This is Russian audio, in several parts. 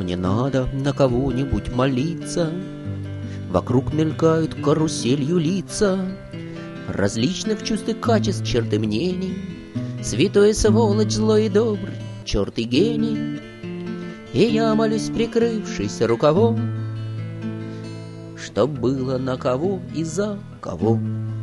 мне надо на кого-нибудь молиться. Вокруг мелькают каруселью лица различных чувств и качеств, черт и мнений. Святой и сволочь, злой и добрый, черт и гений. И я молюсь, прикрывшись рукавом, чтоб было на кого и за кого.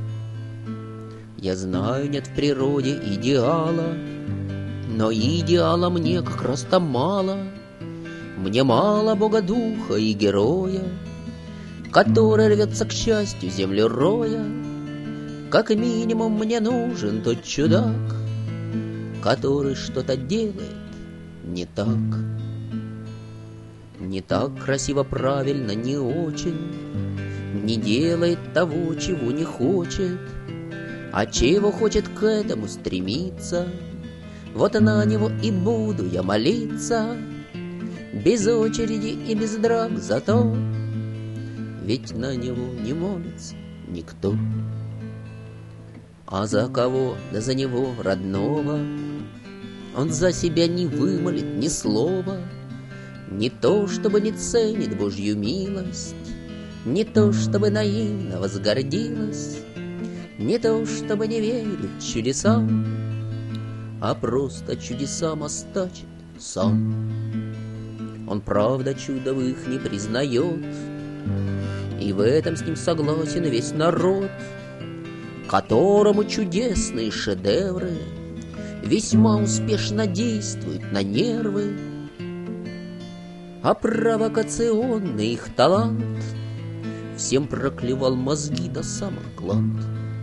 Я знаю, нет в природе идеала, но идеала мне как раз-то мало. Мне мало Бога духа и героя, который рвется к счастью землю роя. Как минимум мне нужен тот чудак, который что-то делает не так. Не так красиво, правильно, не очень, не делает того, чего не хочет, а чего хочет, к этому стремиться. Вот на него и буду я молиться, без очереди и без драк, зато ведь на него не молится никто. А за кого, да за него родного, он за себя не вымолит ни слова. Не то, чтобы не ценит Божью милость, не то, чтобы наивно возгордилась, не то, чтобы не верит чудесам, а просто чудесам остачит сам. Он правда чудо в их не признает, и в этом с ним согласен весь народ, которому чудесные шедевры весьма успешно действуют на нервы. А провокационный их талант всем проклевал мозги до самых гланд.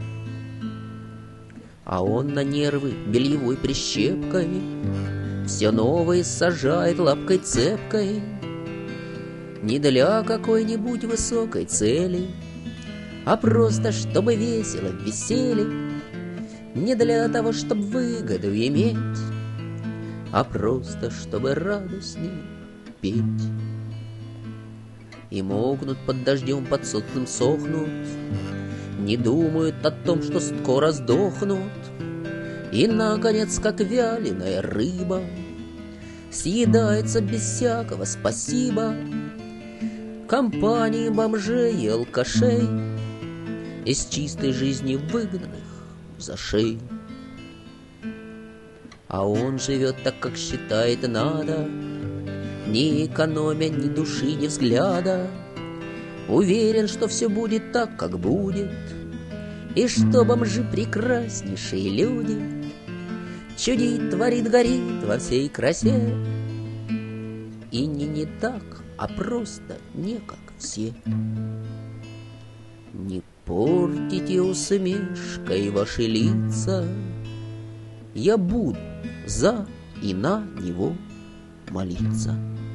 А он на нервы бельевой прищепкой все новое сажает лапкой цепкой, не для какой-нибудь высокой цели, а просто чтобы весело веселье, не для того, чтобы выгоду иметь, а просто чтобы радостнее петь. И мокнут под дождем, под солнцем сохнут, не думают о том, что скоро сдохнут. И, наконец, как вяленая рыба, съедается без всякого спасибо компании бомжей и алкашей, из чистой жизни выгнанных за шею. А он живет так, как считает надо, не экономя ни души, ни взгляда. Уверен, что все будет так, как будет, и что бомжи прекраснейшие люди. Чудит, творит, горит во всей красе, и не так, а просто не как все. Не портите усмешкой ваши лица, я буду за и на него молиться.